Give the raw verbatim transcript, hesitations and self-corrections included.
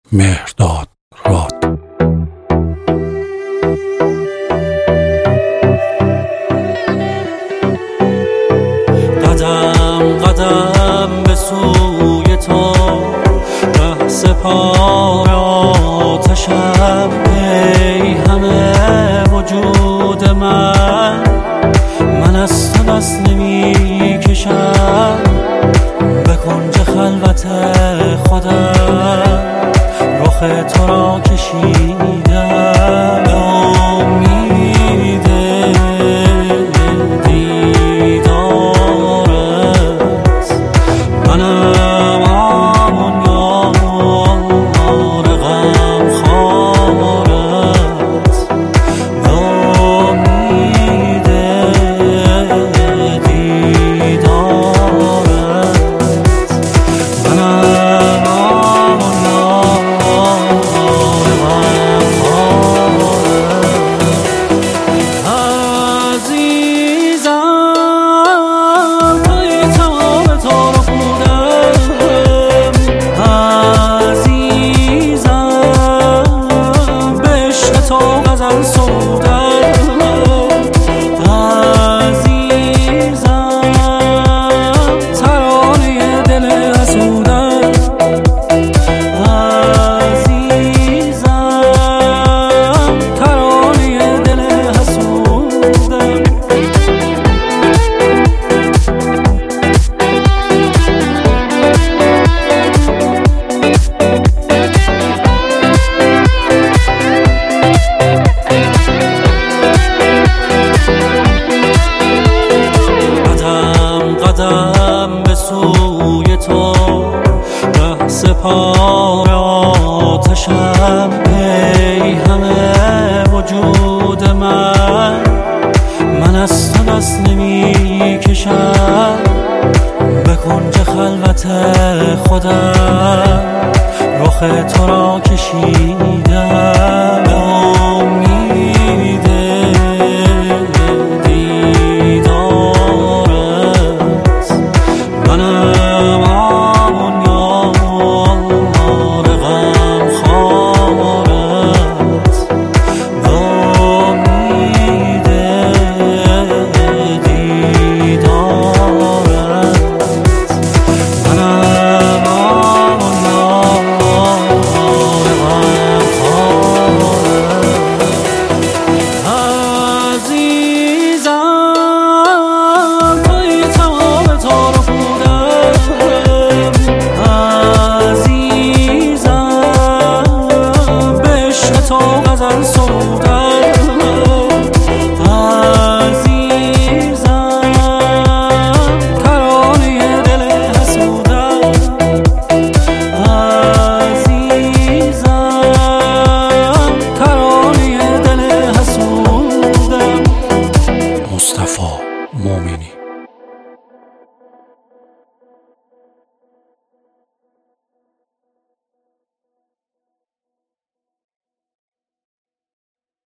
مهرداد راد. قدم قدم به سوی تو ره سپار آتشم، ای همه وجود من من از تو دست نمی کشم. به کنج خلوت خودم رخ تو را کشیدم، به امید دیدارت. منم آن یار غمخوارت، به امید دیدارت. منم آن یار عزیزم، توی تمام تار خودم. عزیزم، به عشق تو غزل سودم. عزیزم، ترانه دل حسودم. عزیزم، ترانه دل حسودم. قدم قدم به سوی تو ره سپار آتشم، ای همه وجود من من از تو دست نمی کشم. به کنج خلوت خودم رخ تو را کشیدم،